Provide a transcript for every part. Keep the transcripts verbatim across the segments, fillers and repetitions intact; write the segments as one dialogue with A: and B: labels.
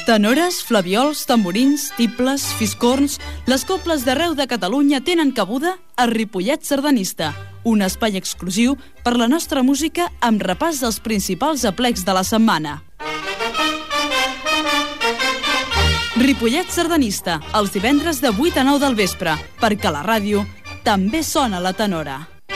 A: Tenores, flaviols, tamborins, tibles, fiscorns, les cobles d'arreu de Catalunya tenen cabuda a Ripollet Sardanista, un espai exclusiu per la nostra música amb repàs dels principals aplecs de la setmana. Ripollet Sardanista, els divendres de vuit a nou del vespre, perquè la ràdio també sona la tenora.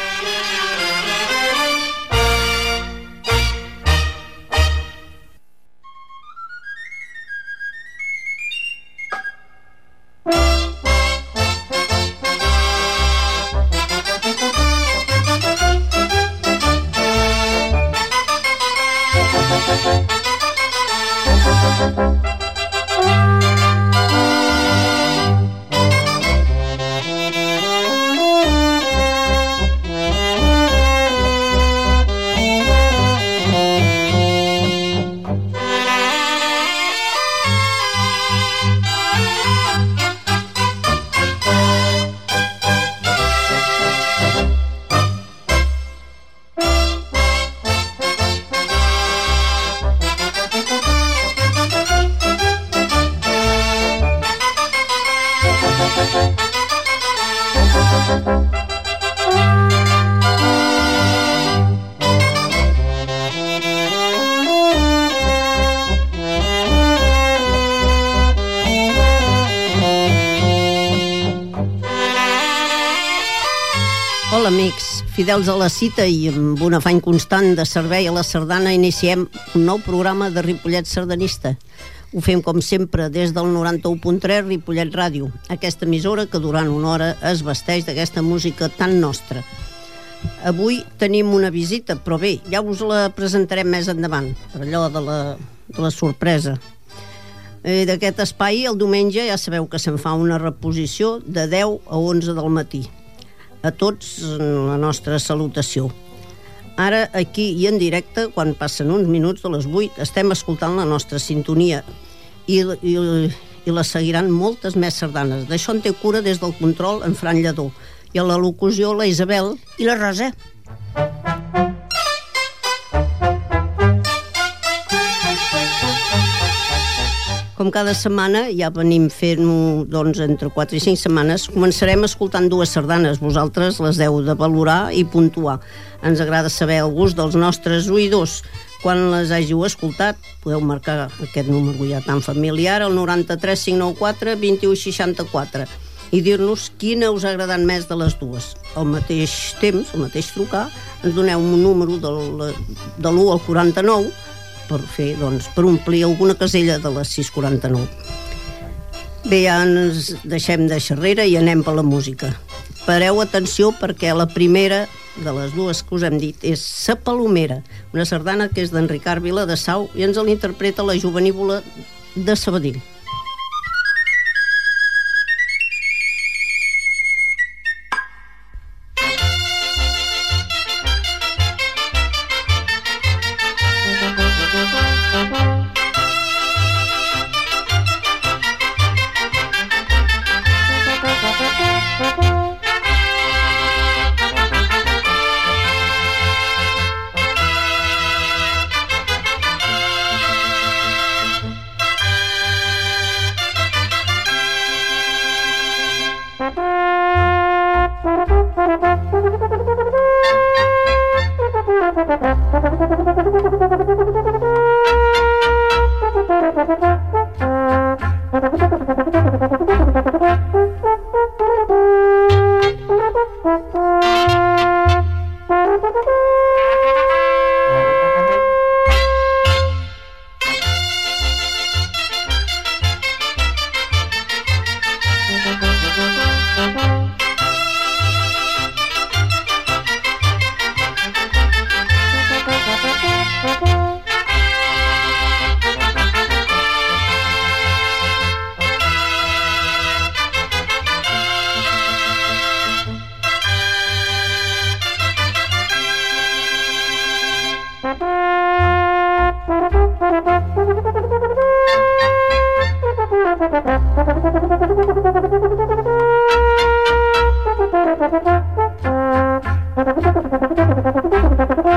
B: Hola amics, fidels a la cita i amb un afany constant de servei a la sardana iniciem un nou programa de Ripollet Sardanista. Ho fem com sempre des del noranta-u punt tres Ripollet Ràdio, aquesta emissora que durant una hora es vesteix d'aquesta música tan nostra. Avui tenim una visita, però bé, ja us la presentarem més endavant, per allò de la, de la sorpresa. Eh, d'aquest espai, el diumenge ja sabeu que se'n fa una reposició de deu a onze del matí. A tots la nostra salutació. Ara, aquí i en directe, quan passen uns minuts de les vuit, estem escoltant la nostra sintonia i, i, i la seguiran moltes més sardanes. D'això en té cura des del control en Fran Lledó i a la locució la Isabel
C: i la Rosa.
B: Com cada setmana, ja venim fent-ho doncs, entre quatre i cinc setmanes, començarem escoltant dues sardanes. Vosaltres les heu de valorar i puntuar. Ens agrada saber el gust dels nostres oïdors. Quan les hàgiu escoltat, podeu marcar aquest número ja tan familiar, el noranta-tres cinc nou quatre vint u seixanta-quatre, i dir-nos quina us ha agradat més de les dues. Al mateix temps, al mateix trucar, ens doneu un número del, de l'u al quaranta-nou, per fer, doncs, per omplir alguna casella de les sis quaranta-nou. Bé, ja ens deixem de xerrera i anem per la música. Pareu atenció perquè la primera de les dues que us hem dit és Sa Palomera, una sardana que és d'en Ricard Viladesau i ens l'interpreta la Jovenívola de Sabadell.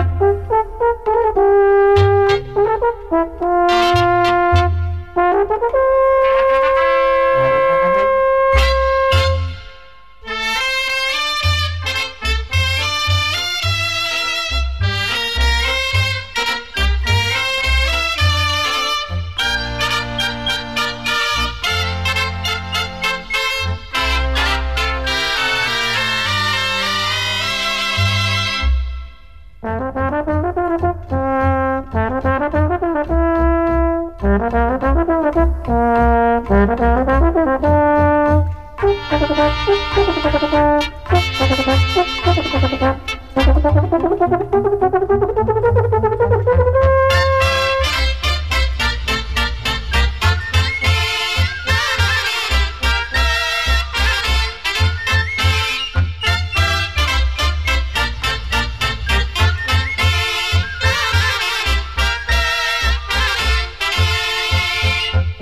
D: Thank you.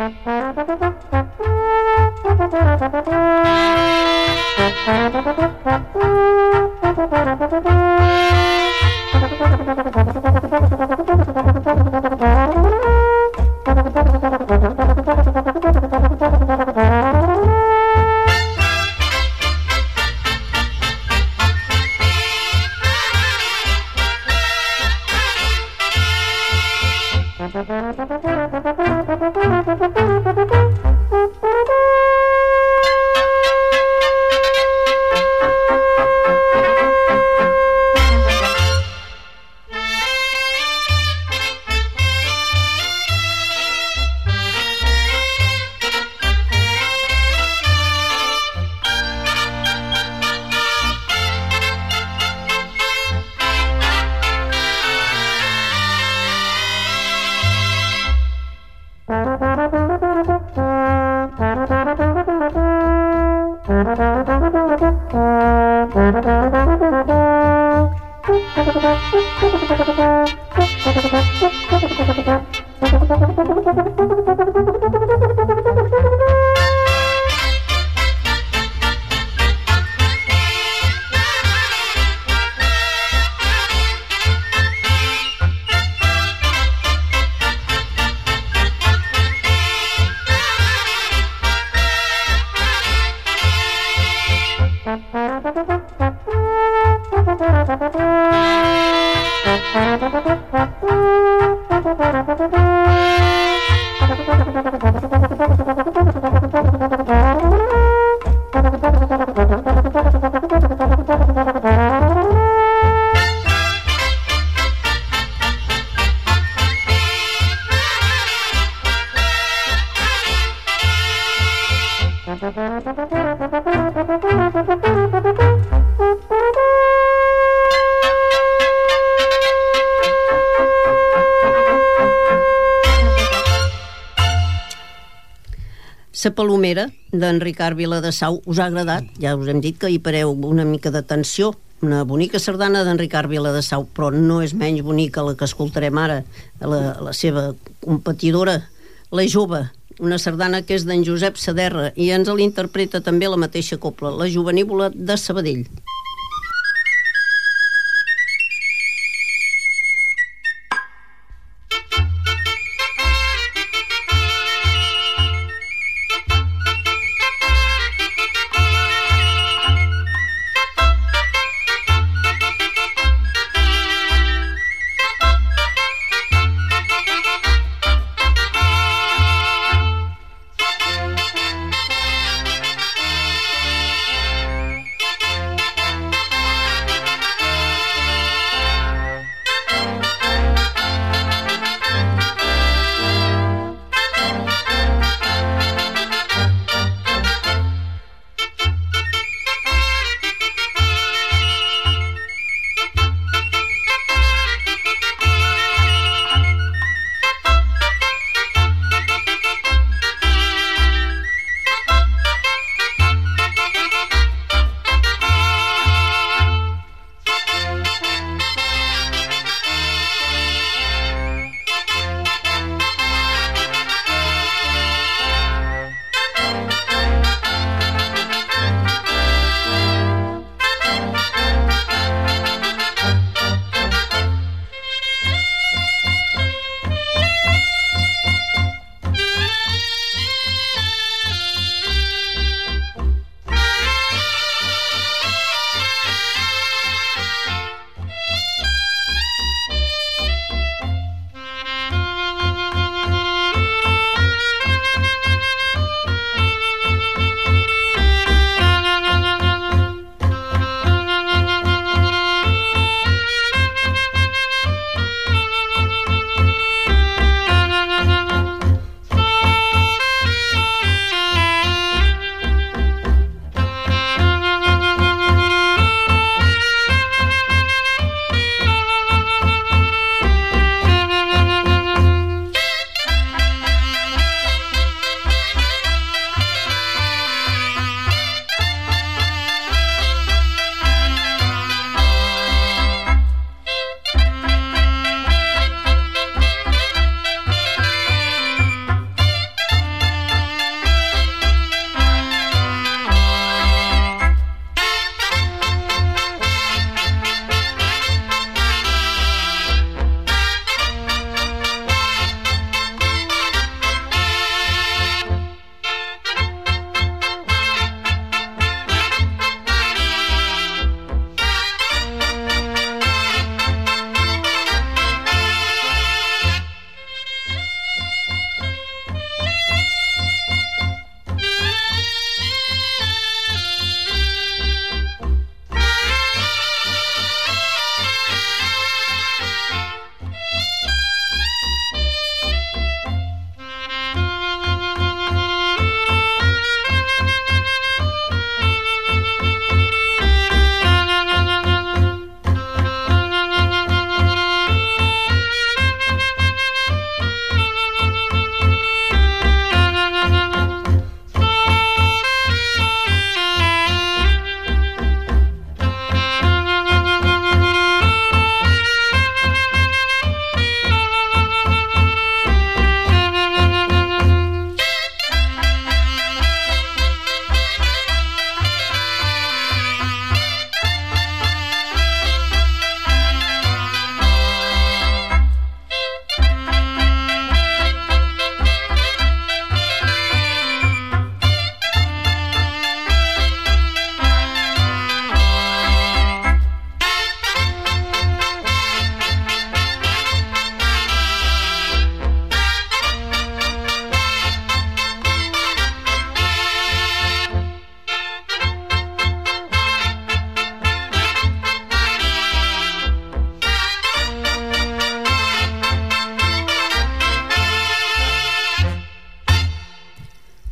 B: La Palomera, d'en Ricard Viladesau, us ha agradat? Ja us hem dit que hi pareu una mica d'atenció. Una bonica sardana d'en Ricard Viladesau, però no és menys bonica la que escoltarem ara, la, la seva competidora, La Jove, una sardana que és d'en Josep Saderra, i ens l'interpreta també la mateixa cobla, La Jovenívola de Sabadell.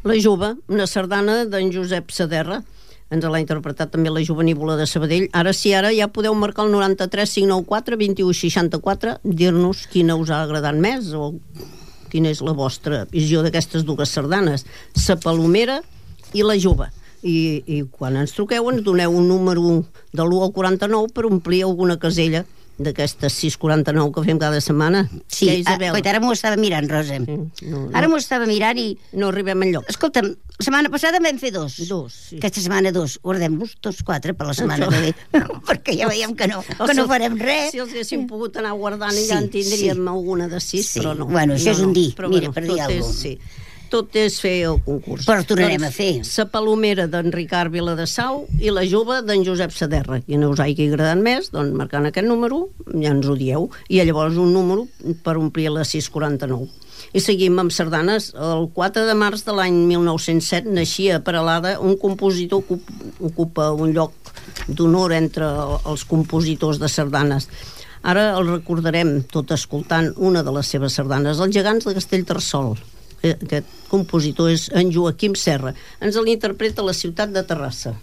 B: La Jove, una sardana d'en Josep Saderra. Ens l'ha interpretat també la Jovenívola de Sabadell. Ara sí, ara ja podeu marcar el noranta-tres cinc nou quatre vint u seixanta-quatre, dir-nos quina us ha agradat més o quina és la vostra visió d'aquestes dues sardanes, Sa Palomera i La Jove. I, i quan ens truqueu ens doneu un número de l'u al quaranta-nou per omplir alguna casella d'aquestes sis quaranta-nou que fem cada setmana.
C: Sí, a, ara m'ho estava mirant, Rosa. Mm, no, ara no. m'ho estava mirant i...
B: No arribem enlloc.
C: Escolta'm, la setmana passada vam fer dos.
B: Dos, sí.
C: Aquesta setmana dos. Guardem-los tots quatre per la setmana que ve. Perquè ja veiem que no, que no farem res.
B: Si els haguéssim pogut anar guardant sí, ja en tindríem sí. alguna de sis, sí. però no.
C: Bueno, això
B: no,
C: és un dir,
B: però,
C: mira,
B: bueno,
C: per dir alguna cosa.
B: Sí. Tot és fer el concurs.
C: Però tornarem doncs, a fer.
B: Sa Palomera d'en Ricard Viladesau i La Jove d'en Josep Saderra. Quina us hagi agradat més, doncs marcant aquest número ja ens ho dieu. I llavors un número per omplir la sis quaranta-nou. I seguim amb sardanes. El quatre de març de l'any mil nou-cents set naixia a Peralada un compositor que ocupa un lloc d'honor entre els compositors de sardanes. Ara el recordarem tot escoltant una de les seves sardanes, Els gegants de Castellterçol. Aquest compositor és en Joaquim Serra. Ens l'interpreta a la ciutat de Terrassa.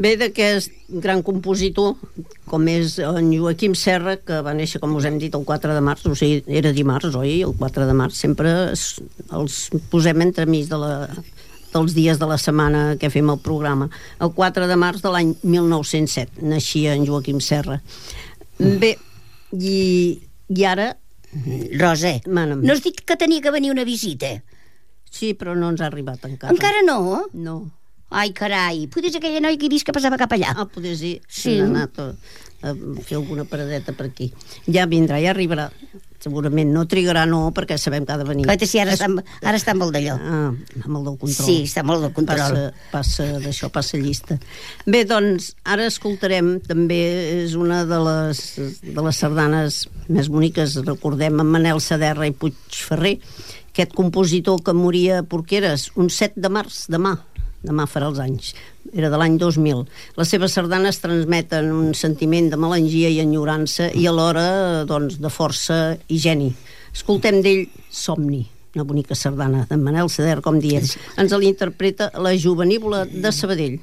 B: Ve d'aquest gran compositor, com és en Joaquim Serra, que va néixer, com us hem dit, el quatre de març, o sigui, era dimarts, oi? El quatre de març. Sempre els posem entremig de la, dels dies de la setmana que fem el programa. El quatre de març de l'any mil nou-cents set naixia en Joaquim Serra. Bé, i, i ara...
C: Rosa,
B: Mana'm.
C: no has dit que tenia que venir una visita?
B: Sí, però no ens ha arribat encara.
C: Encara no?
B: No.
C: Ai, carai, potser és aquella noia que he vist que passava cap allà.
B: Ah, potser sí.
C: Sí.
B: Ha anat a, a fer alguna paradeta per aquí. Ja vindrà, ja arribarà. Segurament no trigarà, no, perquè sabem que ha de venir.
C: Clar, sí, ara, es... està, ara està amb el d'allò.
B: Ah, amb el del control.
C: Sí, està molt del control.
B: Passa, passa d'això, passa llista. Bé, doncs, ara escoltarem, també és una de les, de les sardanes més boniques, recordem, en Manel Saderra i Puigferrer, aquest compositor que moria a Porqueres un set de març, demà. Demà farà els anys, era de l'any dos mil. Les seves sardanes transmeten un sentiment de melangia i enyorança i alhora, doncs, de força i geni. Escoltem d'ell Somni, una bonica sardana d'en Manel Sader, com diem. Ens l'interpreta la Jovenívola de Sabadell.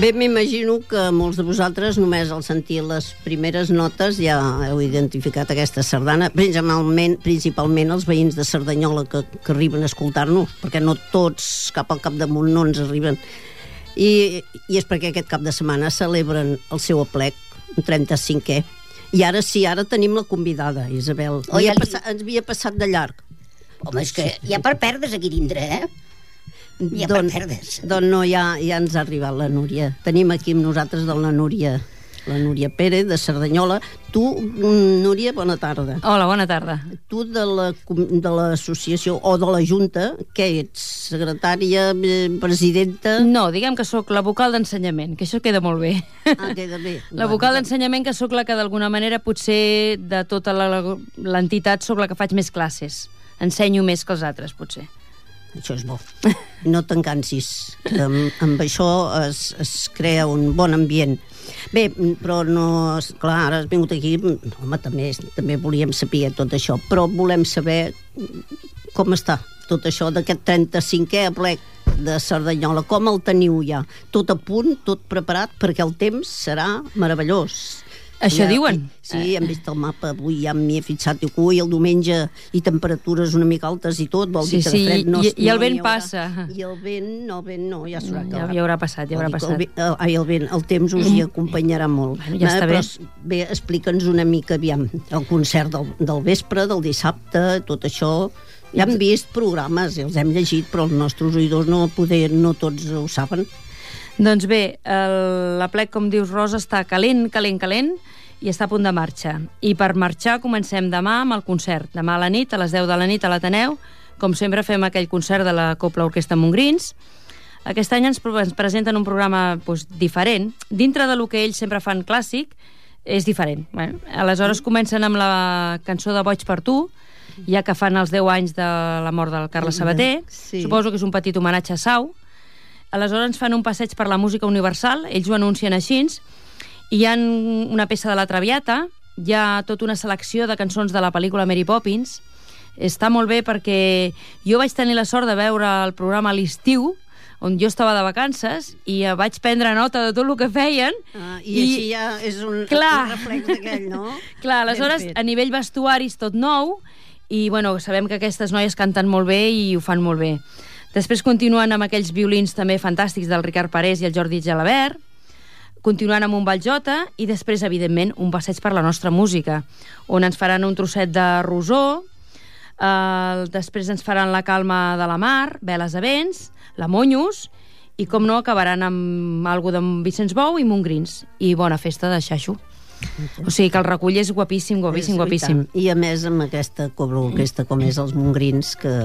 B: Bé, m'imagino que molts de vosaltres només al sentir les primeres notes ja heu identificat aquesta sardana, principalment, principalment els veïns de Cerdanyola que, que arriben a escoltar-nos, perquè no tots cap al capdamunt no ens arriben. I, i és perquè aquest cap de setmana celebren el seu aplec, un trenta-cinquè. I ara sí, ara tenim la convidada, Isabel.
C: Oh, ja li...
B: passat, ens havia passat de llarg.
C: Home, és que hi ha per perdre's aquí dintre, eh? Hi ha
B: Don,
C: per perdre's.
B: Doncs no, ja, ja ens ha arribat la Núria. Tenim aquí amb nosaltres de la Núria, la Núria Pérez, de Cerdanyola. Tu, Núria, bona tarda.
D: Hola, bona tarda.
B: Tu de la, de l'associació o de la Junta, què ets? Secretària, presidenta?
D: No, diguem que sóc la vocal d'ensenyament, que això queda molt bé.
B: Ah, queda bé.
D: La vocal d'ensenyament, que sóc la que d'alguna manera potser de tota l'entitat sóc la que faig més classes. Ensenyo més que els altres, potser.
B: Això és bo. No te'n cansis. Amb, amb això es, es crea un bon ambient. Bé, però no... Clar, ara has vingut aquí... Home, també, també volíem saber tot això, però volem saber com està tot això d'aquest trenta-cinquè aplec de Cerdanyola. Com el teniu ja? Tot a punt, tot preparat, perquè el temps serà meravellós.
D: Això
B: ja,
D: diuen.
B: Sí, hem vist el mapa avui, ja m'hi he fixat, i ui, el diumenge, i temperatures una mica altes i tot, vol dir
D: sí,
B: que de fred no...
D: I, i el
B: no
D: vent
B: haurà.
D: passa.
B: I el vent, no, el vent no, ja s'haurà
D: Ja,
B: acabat.
D: ja haurà passat, ja haurà passat.
B: El, el, ai, el vent, el temps us hi acompanyarà molt.
D: Bueno, ja està
B: però,
D: bé.
B: Bé, explica'ns una mica, aviam, el concert del, del vespre, del dissabte, tot això... Ja hem vist programes, els hem llegit, però els nostres oïdors no, poder, no tots ho saben.
D: Doncs bé, el- l'aplec, com dius, Rosa, està calent, calent, calent, i està a punt de marxa. I per marxar comencem demà amb el concert. Demà a la nit, a les deu de la nit, a l'Ateneu. Com sempre, fem aquell concert de la Cobla Orquestra Montgrins. Aquest any ens, ens presenten un programa doncs, diferent. Dintre de lo que ells sempre fan clàssic, és diferent. Bueno, aleshores comencen amb la cançó de Boig per tu, ja que fan els deu anys de la mort del Carles Sabater.
B: Sí.
D: Suposo que és un petit homenatge a Sau. Aleshores ens fan un passeig per la música universal, ells ho anuncien així, i hi ha una peça de la Traviata, hi ha tota una selecció de cançons de la pel·lícula Mary Poppins. Està molt bé perquè jo vaig tenir la sort de veure el programa a l'estiu, on jo estava de vacances, i vaig prendre nota de tot el que feien.
B: Ah, i, I així ja és un,
D: clar,
B: un reflex d'aquell, no?
D: Clar, aleshores, a nivell vestuaris tot nou, i bueno, sabem que aquestes noies canten molt bé i ho fan molt bé. Després continuen amb aquells violins també fantàstics del Ricard Parés i el Jordi Gelabert, continuant amb un ball jota, i després, evidentment, un passeig per la nostra música, on ens faran un trosset de Rosó, eh, després ens faran La calma de la mar, Veles a vents, La Monyos, i com no, acabaran amb algo de Vicenç Bou i Montgrins, i bona festa de Xaixo. O sigui que el recull és guapíssim, guapíssim, guapíssim.
B: I a més amb aquesta cobra orquestra com és els Montgrins, que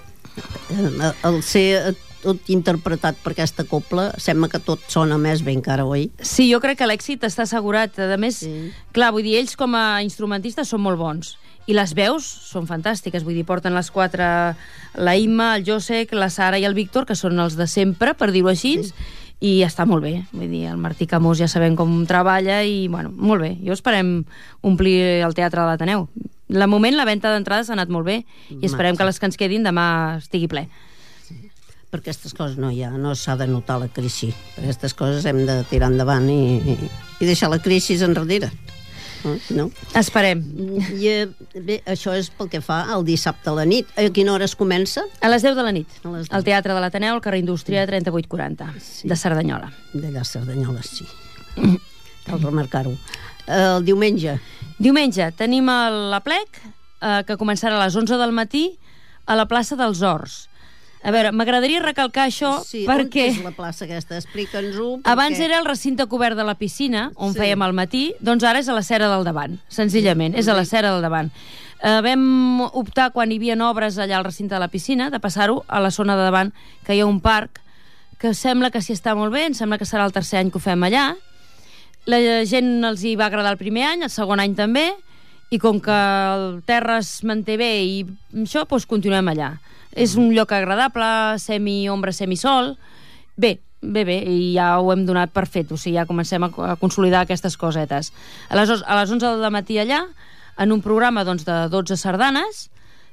B: el ser tot interpretat per aquesta copla sembla que tot sona més bé encara, oi?
D: Sí, jo crec que l'èxit està assegurat. A més,
B: Sí.
D: clar, vull dir, ells com a instrumentistes són molt bons. I les veus són fantàstiques, vull dir, porten les quatre, la Imma, el Josec, la Sara i el Víctor, que són els de sempre, per dir-ho així, sí. I està molt bé. Vull dir, el Martí Camós ja sabem com treballa i, bueno, molt bé. Jo esperem omplir el Teatre de l'Ateneu. De moment, la venda d'entrades ha anat molt bé i esperem que les que ens quedin demà estigui ple.
B: Per aquestes coses no hi ha, no s'ha de notar la crisi. Per aquestes coses hem de tirar endavant i, i, i deixar la crisi enrere. No?
D: Esperem.
B: I, bé, això és pel que fa al dissabte a la nit. A quina hora es comença?
D: A les deu de la nit,
B: A les deu.
D: al Teatre de l'Ateneu, al carrer Indústria trenta-vuit quaranta,
B: Sí.
D: de Cerdanyola.
B: D'allà a Cerdanyola, sí. Cal remarcar-ho. El diumenge.
D: Diumenge tenim l'aplec, eh, que començarà a les onze del matí a la plaça dels Horts. A veure, m'agradaria recalcar això
B: Sí,
D: perquè
B: on és la plaça aquesta? Explica'ns-ho. perquè-
D: abans era el recinte cobert de la piscina, on
B: Sí.
D: fèiem al matí, doncs ara és a la cera del davant, senzillament, és a la cera del davant. Eh, vam optar, quan hi havia obres allà al recinte de la piscina, de passar-ho a la zona de davant, que hi ha un parc, que sembla que s'hi està molt bé, em sembla que serà el tercer any que ho fem allà. La gent els hi va agradar el primer any, el segon any també, i com que el terra es manté bé i això, doncs continuem allà. És un lloc agradable, semi-ombra, semi-sol. Bé, bé, bé, i ja ho hem donat per fet, o sigui, ja comencem a, a consolidar aquestes cosetes. Aleshores, a les onze del matí allà, en un programa doncs, de dotze sardanes,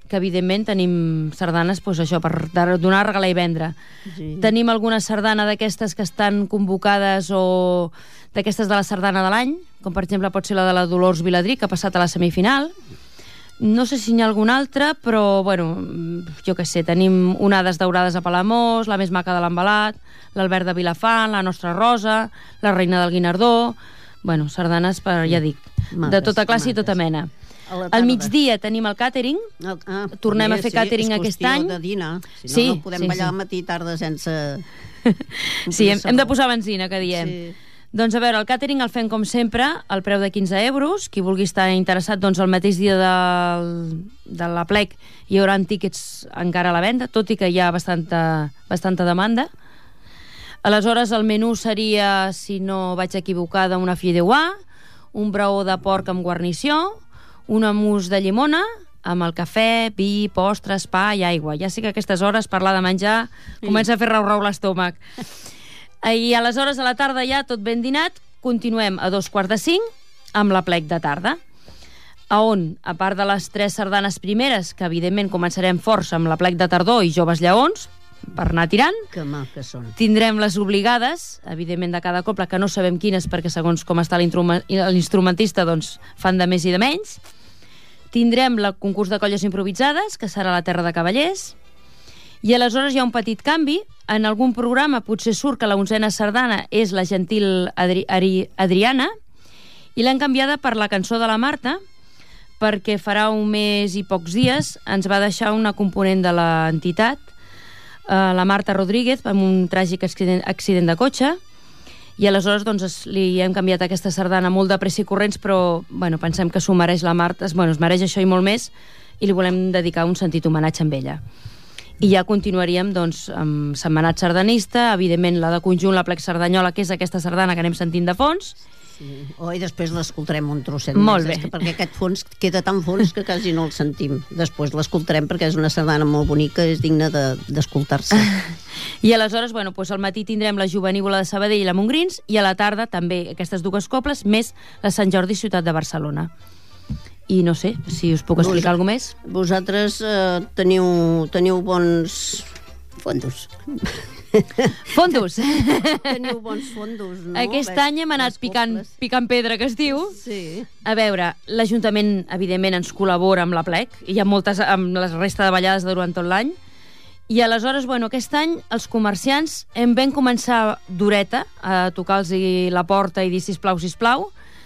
D: que evidentment tenim sardanes, doncs això, per donar, regalar i vendre. Sí. Tenim alguna sardana d'aquestes que estan convocades o d'aquestes de la sardana de l'any, com per exemple pot ser la de la Dolors Viladrí, que ha passat a la semifinal. No sé si n'hi ha alguna altra, però, bueno, jo què sé, tenim onades daurades a Palamós, la més maca de l'Embalat, l'Albert de Vilafant, la nostra Rosa, la reina del Guinardó... Bueno, sardanes, per, ja dic, maques, de tota classe maques. I tota mena. Al migdia tenim el càtering, ah, ah, tornem a fer sí, càtering aquest any.
B: És qüestió de dinar, si no,
D: sí,
B: no podem
D: sí,
B: ballar
D: sí.
B: matí i tarda sense...
D: Sí, hem, hem de posar benzina, que diem. Sí. Doncs a veure, el càtering el fem com sempre, al preu de quinze euros. Qui vulgui estar interessat, doncs el mateix dia del, de la plec hi haurà tíquets encara a la venda, tot i que hi ha bastanta, bastanta demanda. Aleshores, el menú seria, si no vaig equivocada, una fideuà, un braó de porc amb guarnició, una mousse de llimona, amb el cafè, vi, postres, pa i aigua. Ja sé que a aquestes hores parlar de menjar comença a fer rau-rau l'estómac. I aleshores, a la tarda ja, tot ben dinat, continuem a dos quarts de cinc amb la plec de tarda, a on, a part de les tres sardanes primeres, que evidentment començarem forts amb la plec de tardor i joves lleons, per anar tirant.
B: Que maques són.
D: Tindrem les obligades, evidentment de cada cobla, que no sabem quines, perquè segons com està l'instrumentista, doncs fan de més i de menys. Tindrem el concurs de colles improvisades, que serà a la Terra de Cavallers. I aleshores hi ha un petit canvi. En algun programa potser surt que la onzena sardana és la gentil Adri Adri Adriana, i l'han canviada per la cançó de la Marta, perquè farà un mes i pocs dies ens va deixar una component de l'entitat, la Marta Rodríguez, amb un tràgic accident, accident de cotxe, i aleshores doncs, es, li hem canviat aquesta sardana molt de pressa i corrents, però bueno, pensem que s'ho mereix la Marta, es, bueno, es mereix això i molt més, i li volem dedicar un sentit homenatge amb ella. I ja continuaríem doncs, amb Setmanat Sardanista, evidentment la de conjunt, la plec Cerdanyola, que és aquesta sardana que anem sentint de fons.
B: Sí. Oh, i després l'escoltarem un trosset
D: molt
B: més,
D: bé.
B: Que perquè aquest fons queda tan fons que quasi no el sentim. Després l'escoltarem perquè és una sardana molt bonica, és digna d'escoltar-se. De,
D: I aleshores, bueno, doncs al matí tindrem la Jovenívola de Sabadell i la Montgrins, i a la tarda també aquestes dues cobles, més la Sant Jordi Ciutat de Barcelona. I no sé, si us puc explicar alguna cosa més.
B: Vosaltres eh, teniu, teniu bons fondos.
D: Fondos.
B: Teniu bons fondos, no?
D: Aquest any hem anat picant, picant pedra, que es diu.
B: Sí.
D: A veure, l'Ajuntament, evidentment, ens col·labora amb la plec, i hi ha moltes, amb la resta de ballades durant tot l'any, i aleshores, bueno, aquest any els comerciants hem ben començar d'horeta a tocar-los la porta i dir sisplau, sisplau.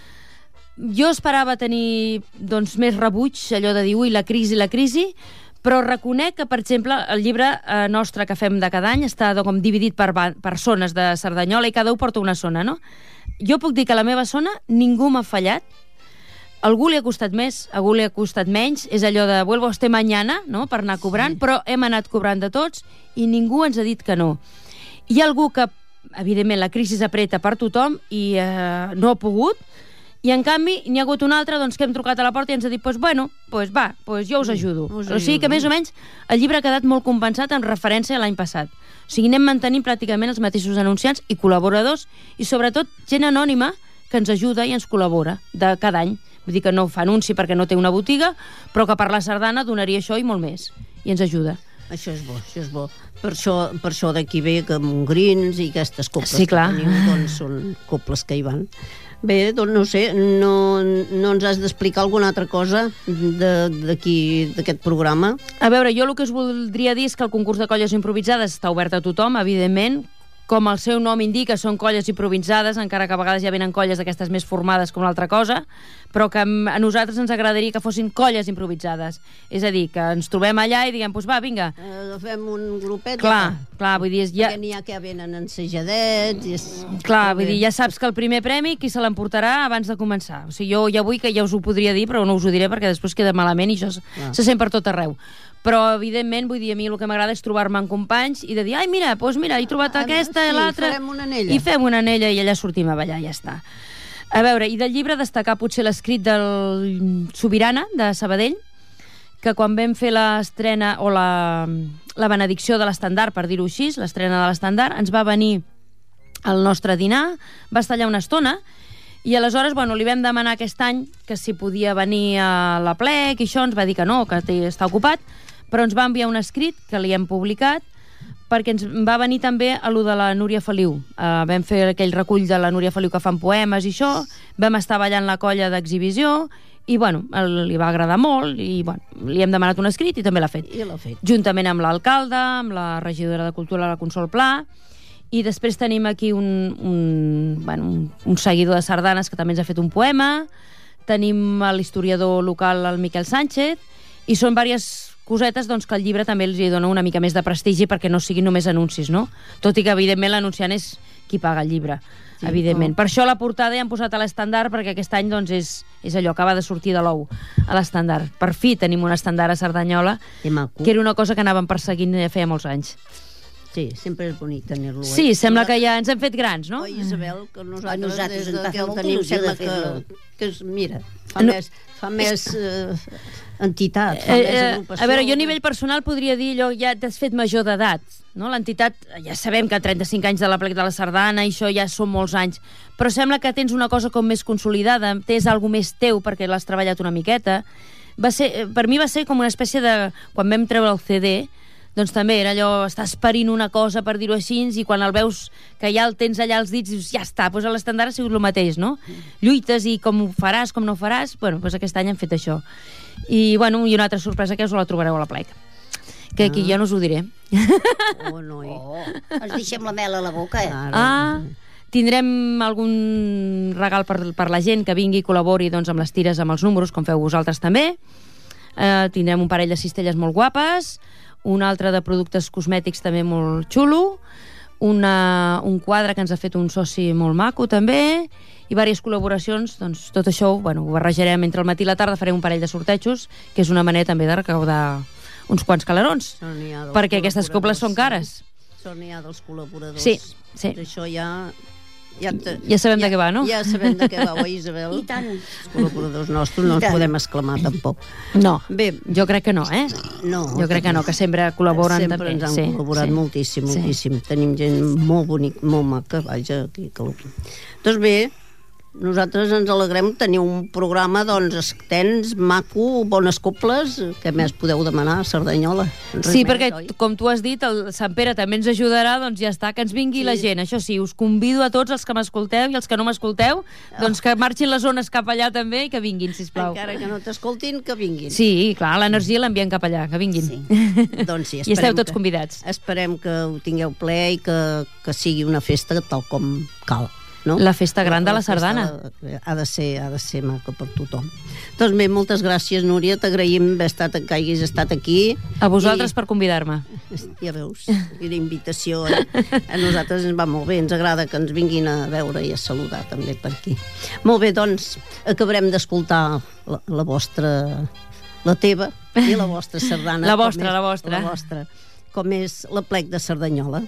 D: Jo esperava tenir doncs, més rebuig, allò de dir, ui, la crisi, la crisi, però reconec que, per exemple, el llibre eh, nostre que fem de cada any està com dividit per, per zones de Cerdanyola i cada un porta una zona, no? Jo puc dir que a la meva zona ningú m'ha fallat. A algú li ha costat més, a algú li ha costat menys. És allò de vuelvo este mañana, no?, per anar cobrant, sí. Però hem anat cobrant de tots i ningú ens ha dit que no. Hi ha algú que, evidentment, la crisi apreta per tothom i eh, no ha pogut, i en canvi n'hi ha hagut un altre doncs, que hem trucat a la porta i ens ha dit pues, bueno, pues, va, pues, jo us ajudo. Mm, us o sigui que més o menys el llibre ha quedat molt compensat en referència a l'any passat. O sigui, anem mantenint pràcticament els mateixos anunciants i col·laboradors i sobretot gent anònima que ens ajuda i ens col·labora de cada any. Vull dir que no fa anunci perquè no té una botiga, però que per la sardana donaria això i molt més. I ens ajuda.
B: Això és bo, això és bo. Per això, per això d'aquí ve que Montgrins i aquestes coples
D: sí, clar.
B: que teniu doncs, són coples que hi van. Bé, doncs no sé, no, no ens has d'explicar alguna altra cosa d'aquí, d'aquest programa?
D: A veure, jo el que us voldria dir és que el concurs de colles improvisades està obert a tothom, evidentment. Com el seu nom indica, són colles improvisades, encara que a vegades ja venen colles d'aquestes més formades com l'altra cosa, però que a nosaltres ens agradaria que fossin colles improvisades. És a dir, que ens trobem allà i diguem, doncs va, vinga.
B: Agafem un grupet.
D: Clar,
B: ja,
D: clar, vull dir... Ja...
B: Perquè n'hi ha que venen ensajadets... I és...
D: Clar, vull dir, ja saps que el primer premi qui se l'emportarà abans de començar. O sigui, jo ja vull que ja us ho podria dir, però no us ho diré perquè després queda malament i això clar. Se sent per tot arreu. Però, evidentment, vull dir, a mi el que m'agrada és trobar-me amb companys i de dir, ai, mira, doncs mira, he trobat aquesta i
B: sí,
D: l'altra...
B: farem una anella.
D: I fem una anella i allà sortim a ballar, ja està. A veure, i del llibre destacar potser l'escrit del Sobirana, de Sabadell, que quan vam fer l'estrena, o la, la benedicció de l'estandard, per dir-ho així, l'estrena de l'estandard, ens va venir al nostre dinar, va estar allà una estona, I aleshores, bueno, li vam demanar aquest any que si podia venir a la plec i això, ens va dir que no, que té, està ocupat, però ens va enviar un escrit que li hem publicat perquè ens va venir també a lo de la Núria Feliu. Uh, vam fer aquell recull de la Núria Feliu que fan poemes i això, vam estar ballant la colla d'exhibició i, bueno, el, li va agradar molt i, bueno, li hem demanat un escrit i també l'ha fet.
B: I l'ha fet.
D: Juntament amb l'alcalde, amb la regidora de Cultura, la Consol Pla, i després tenim aquí un, un, bueno, un, un seguidor de sardanes que també ens ha fet un poema, tenim l'historiador local, el Miquel Sánchez, i són diverses cosetes doncs, que el llibre també els hi dona una mica més de prestigi perquè no siguin només anuncis, no? Tot i que, evidentment, l'anunciant és qui paga el llibre, sí, evidentment. Oh. Per això la portada ja han posat a l'estandard, perquè aquest any doncs, és, és allò, acaba de sortir de l'ou a l'estandard. Per fi tenim un estandard a Cerdanyola, que era una cosa que anàvem perseguint feia molts anys.
B: Sí, sempre és bonic tenir-lo. Eh?
D: Sí, sembla que ja ens hem fet grans, no?
B: Oi, Isabel, que nosaltres,
C: a nosaltres
B: des
C: ens
B: que
C: fa
B: el
C: molta
B: tenim,
C: il·lusió de
B: sembla que,
C: fer-lo.
B: que és, mira, fa
D: No.
B: més, fa més eh, entitat, fa
D: Eh,
B: més
D: eh,
B: agrupació.
D: a veure, jo a nivell personal podria dir allò, ja t'has fet major d'edat, no? L'entitat, ja sabem que trenta-cinc anys de la plec de la Sardana i això ja són molts anys, però sembla que tens una cosa com més consolidada, tens alguna més teu perquè l'has treballat una miqueta. Va ser, per mi va ser com una espècie de... Quan vam treure el C D, doncs també era allò, estàs parint una cosa, per dir-ho així, i quan el veus que ja el tens allà als dits, dius, ja està, doncs a l'estandard ha sigut el mateix, no? Lluites i com ho faràs, com no ho faràs, bueno, doncs aquest any hem fet això. I, bueno, i una altra sorpresa que us la trobareu a la plec, que aquí ja no us ho diré.
B: Oh, noi.
C: Oh, ens deixem la mel a la boca, eh?
D: Ah, tindrem algun regal per, per la gent que vingui i col·labori doncs, amb les tires, amb els números, com feu vosaltres també. Eh, tindrem un parell de cistelles molt guapes, un altre de productes cosmètics també molt xulo, una, un quadre que ens ha fet un soci molt maco també, i diverses col·laboracions. Doncs tot això bueno, ho barrejarem entre el matí i la tarda, farem un parell de sortejos, que és una manera també de recaudar uns quants calarons, perquè aquestes coples són cares.
B: Són ja dels col·laboradors.
D: Sí, sí.
B: Això ja... Ja, te,
D: ja sabem
B: ja,
D: de què va, no?
B: Ja sabem de què va, oi, Isabel?
C: I tant.
B: Els col·laboradors nostres no ens podem exclamar, tampoc.
D: No,
B: bé,
D: jo crec que no, eh?
B: No.
D: Jo crec que no, que sempre col·laboren
B: sempre
D: també.
B: Sempre ens han
D: sí,
B: col·laborat
D: sí.
B: moltíssim,
D: Sí.
B: moltíssim. Tenim gent molt bonic, molt maca, vaja, aquí. Que... Doncs bé, nosaltres ens alegrem tenir un programa doncs extens, maco, bones coples. Què més podeu demanar a Cerdanyola? Res
D: Sí,
B: més,
D: perquè,
B: oi?
D: com tu has dit, el Sant Pere també ens ajudarà, doncs ja està, que ens vingui
B: Sí.
D: la gent. Això sí, us convido a tots els que m'escolteu i els que no m'escolteu, doncs que marxin les zones cap allà també i que vinguin, sisplau.
B: Encara que no t'escoltin, que vinguin.
D: Sí, clar, l'energia l'enviem cap allà, que vinguin.
C: Sí.
B: Doncs sí,
D: I esteu
B: esperem
D: tots
B: que,
D: convidats.
B: esperem que ho tingueu ple i que, que sigui una festa tal com cal. No?
D: La festa gran de la
B: festa
D: sardana.
B: Ha de ser, ha de ser maca per tothom. Doncs bé, moltes gràcies, Núria, t'agraïm haver estat, que hagis estat aquí.
D: A vosaltres
B: I,
D: per convidar-me.
B: ja veus, quina invitació. Eh? A nosaltres ens va molt bé, ens agrada que ens vinguin a veure i a saludar també per aquí. Molt bé, doncs, acabarem d'escoltar la, la vostra, la teva i la vostra sardana.
D: La
B: com
D: vostra,
B: és,
D: la vostra.
B: La vostra, com és la plec de Cerdanyola.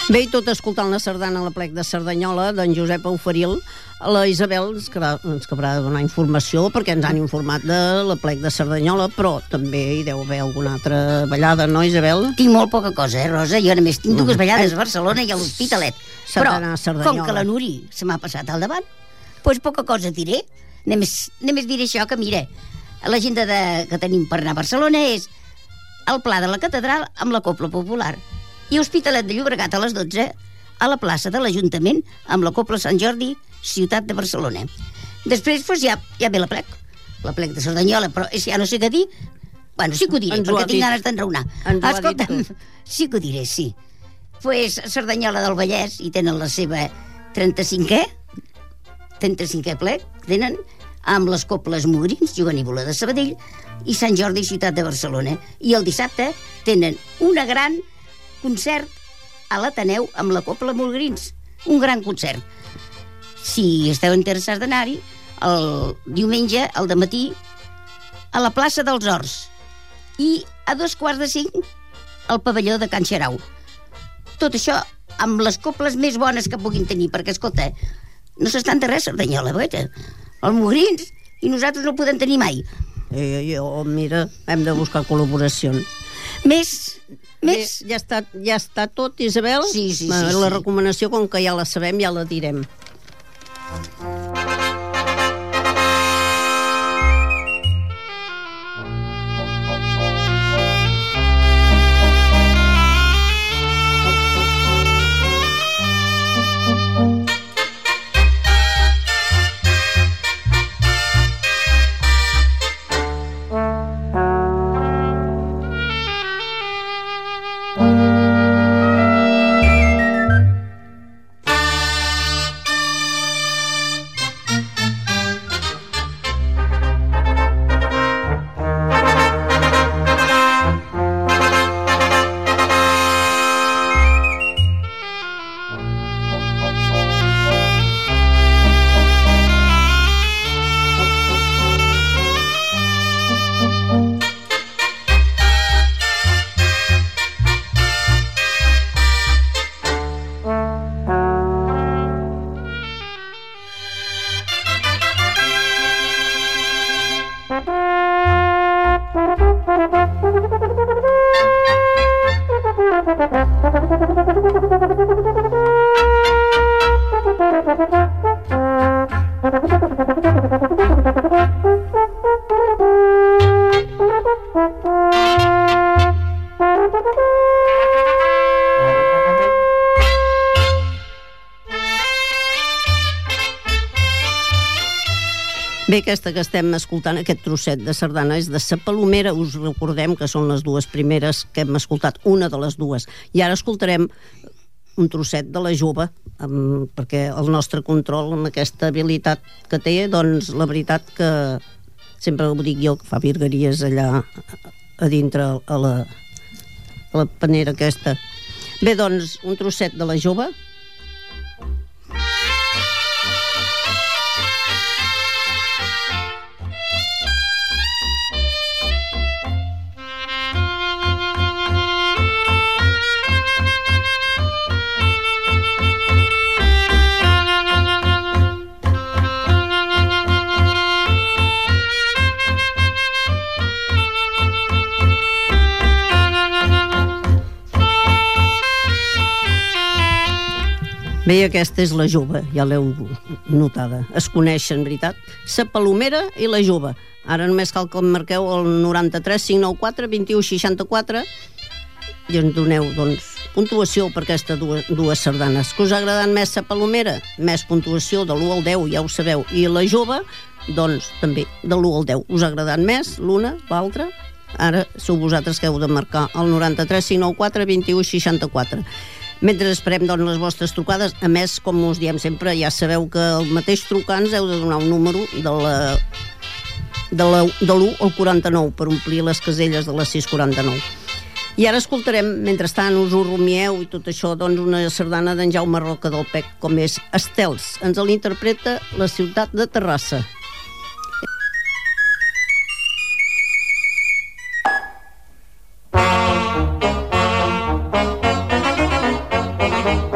B: Bé, i tot escoltant la sardana a la plec de Cerdanyola d'en Josep Auferil, la Isabel ens acabarà, ens acabarà de donar informació, perquè ens han informat de la plec de Cerdanyola, però també hi deu haver alguna altra ballada, no, Isabel?
C: Tinc molt poca cosa, eh, Rosa? Jo només tinc dues ballades a Barcelona i a l'Hospitalet. Però, com que la Nuri se m'ha passat al davant, doncs poca cosa diré. Només, només diré això, que mira, l'agenda de, que tenim per anar a Barcelona és el Pla de la Catedral amb la Cobla Popular i Hospitalet de Llobregat a les dotze a la plaça de l'Ajuntament amb la Cobla Sant Jordi, ciutat de Barcelona. Després doncs, ja, ja ve la plec, la plec de Cerdanyola, però és, ja no sé què dir. Bueno, sí que ho diré, ens perquè ho tinc ganes d'enraonar. Escolta'm, sí que ho diré, sí. Pues Cerdanyola del Vallès, i tenen la seva trenta-cinquè, trenta-cinquè plec, tenen amb les Cobles Mogrins, Juganívola de Sabadell, i Sant Jordi, ciutat de Barcelona. I el dissabte tenen una gran concert a l'Ateneu amb la Cobla Mogrins. Un gran concert. Si esteu interessats d'anar-hi, el diumenge, al dematí, a la plaça dels Horts. I a dos quarts de cinc, al pavelló de Can Xarau. Tot això amb les coples més bones que puguin tenir, perquè, escolta, no s'estan de res, Cerdanyola, veure. Els Mogrins, i nosaltres no el podem tenir mai.
B: Eh, jo, mira, hem de buscar col·laboracions.
C: Més... Més?
B: Bé, ja, està, ja està tot, Isabel?
C: Sí, sí, sí.
B: La
C: sí.
B: recomanació, com que ja la sabem, ja la direm. Bé, aquesta que estem escoltant, aquest trosset de sardana, és de Sa Palomera. Us recordem que són les dues primeres que hem escoltat, una de les dues. I ara escoltarem un trosset de la jove, amb, perquè el nostre control, amb aquesta habilitat que té, doncs la veritat que sempre ho dic jo, que fa virgueries allà a dintre a la, a la panera aquesta. Bé, doncs, un trosset de la jove. Bé, aquesta és la jove, ja l'heu notada. Es coneixen, veritat? Sa Palomera i la jove. Ara només cal que em marqueu el noranta-tres cinc nou quatre vint u seixanta-quatre i ens doneu, doncs, puntuació per aquestes dues, dues sardanes. Que us ha agradat més Sa Palomera? Més puntuació de l'u al deu, ja ho sabeu. I la jove, doncs, també, de l'u al deu. Us ha agradat més l'una, l'altra? Ara sou vosaltres que heu de marcar el noranta-tres cinc nou quatre vint u seixanta-quatre. Mentre esperem, doncs, les vostres trucades, a més, com us diem sempre, ja sabeu que el mateix trucant ens heu de donar un número de la de l'u al quaranta-nou per omplir les caselles de les sis quaranta-nou. I ara escoltarem, mentrestant us ho rumieu i tot això, doncs una sardana d'en Jaume Roca del Pec, com és Estels. Ens l'interpreta la ciutat de Terrassa.
E: Thank you.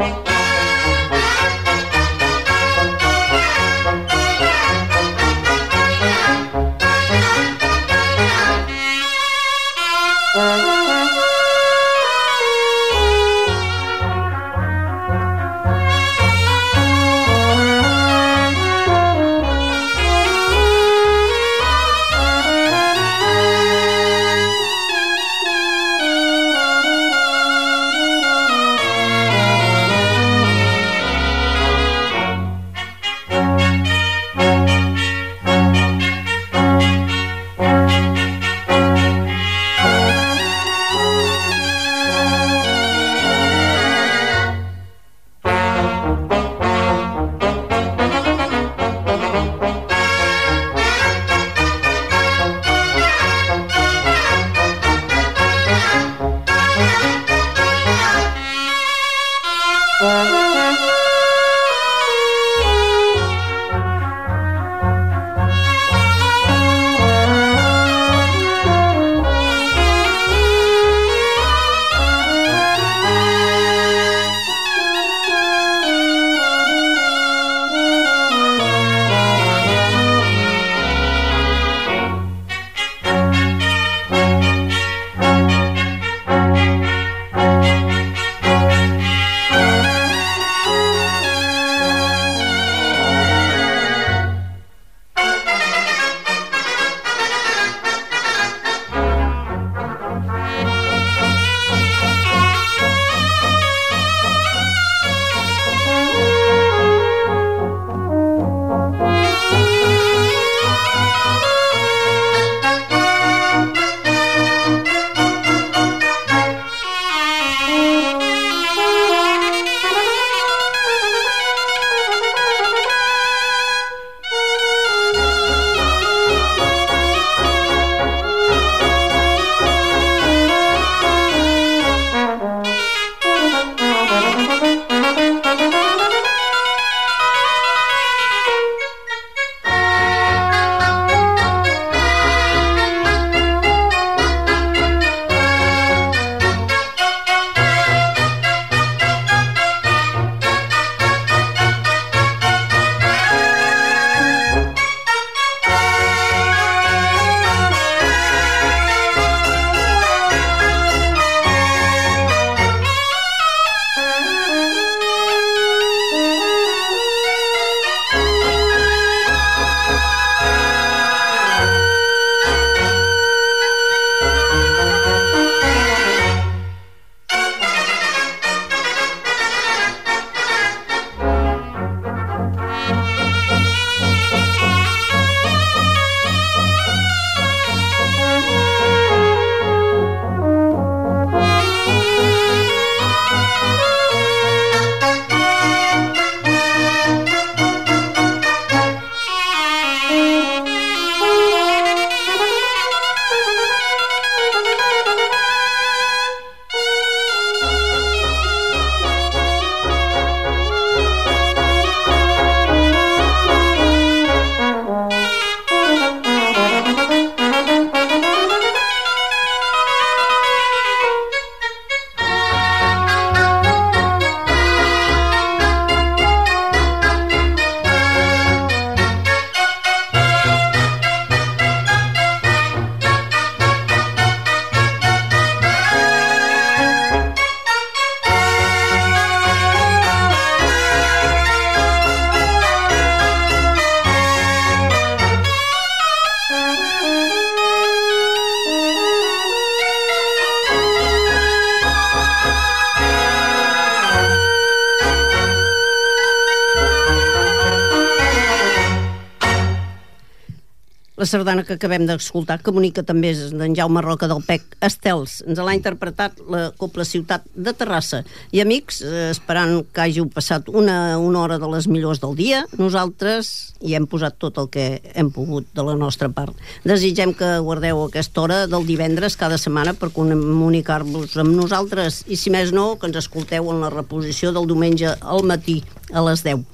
B: La sardana que acabem d'escoltar comunica també d'en Jaume Roca del Pec Estels. Ens l'ha interpretat la Cobla Ciutat de Terrassa. I amics, esperant que hàgiu passat una, una hora de les millors del dia, nosaltres hi hem posat tot el que hem pogut de la nostra part. Desitgem que guardeu aquesta hora del divendres cada setmana per comunicar-vos amb nosaltres i, si més no, que ens escolteu en la reposició del diumenge al matí a les deu.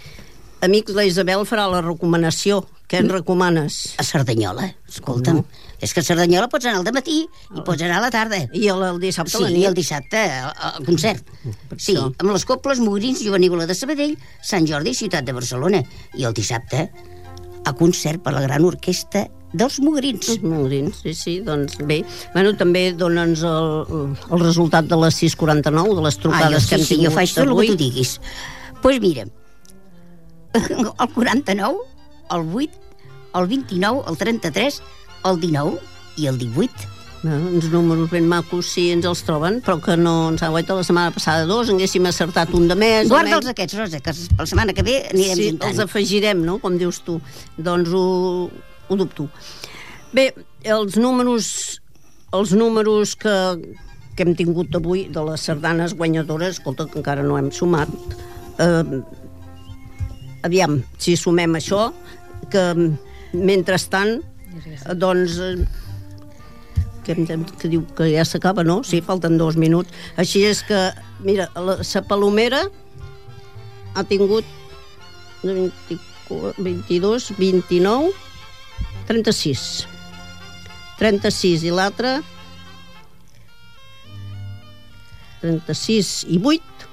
B: Amics, la Isabel farà la recomanació. Què ens recomanes?
C: A Cerdanyola, escolta'm. No. És que a Cerdanyola pots anar al dematí i pots anar a la tarda.
B: I el, el dissabte
C: sí,
B: a la nit?
C: Sí, el dissabte al concert. Sí, amb les Cobles Mourins Jovenícola de Sabadell, Sant Jordi i Ciutat de Barcelona. I el dissabte a concert per la gran orquestra dels Mogrins.
B: Els Mogrins, sí, sí, doncs bé. Bueno, també dona'ns el, el resultat de les sis quaranta-nou, de les trucades
C: ah,
B: que hem
C: sí,
B: tingut.
C: Jo faig tot el que tu diguis. Doncs pues mira, el quaranta-nou, el vuit, el vint-i-nou, el trenta-tres, el dinou i el divuit.
B: Bueno, uns números ben macos si ens els troben, però que no ens ha guaitat la setmana passada dos, haguéssim acertat un de més.
C: Guarda'ls aquests, Rosa, que la setmana que ve anirem
B: sí,
C: juntant.
B: Els afegirem, no?, com dius tu. Doncs ho, ho dubto. Bé, els números, els números que, que hem tingut avui de les sardanes guanyadores, escolta, que encara no hem sumat, eh, aviam, si sumem això, que mentrestant, doncs... Que, que diu que ja s'acaba, no? Sí, falten dos minuts. Així és que, mira, la Palomera ha tingut vint-i-dos, vint-i-nou, trenta-sis. trenta-sis i l'altre trenta-sis i vuit.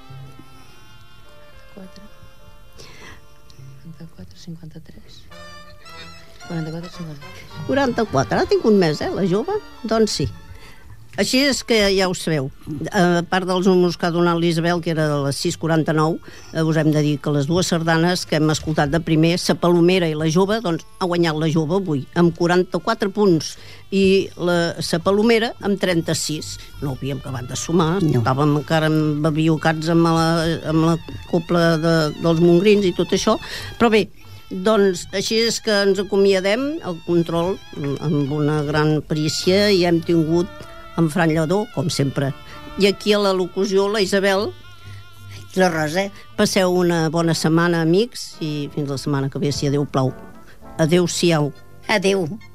D: quaranta-quatre, cinquanta-tres. quaranta-quatre, cinquanta-tres.
B: quaranta-quatre, ha tingut més, eh, la jove? Doncs sí. Així és que ja ho sabeu. A part dels números que ha donat l'Isabel, que era de les sis quaranta-nou, eh, us hem de dir que les dues sardanes que hem escoltat de primer, Sa Palomera i la jove, doncs ha guanyat la jove avui, amb quaranta-quatre punts, i la Sa Palomera amb trenta-sis. No havíem acabat de sumar, no. Estàvem encara embabiocats amb la, amb la copla de, dels Mogrins i tot això, però bé, doncs així és que ens acomiadem el control amb una gran perícia i hem tingut en Fran Lledó, com sempre. I aquí a la locució, la Isabel.
C: La Rosa.
B: Passeu una bona setmana, amics, i fins la setmana que ve, si Déu plau. Adéu-siau.
C: Adéu.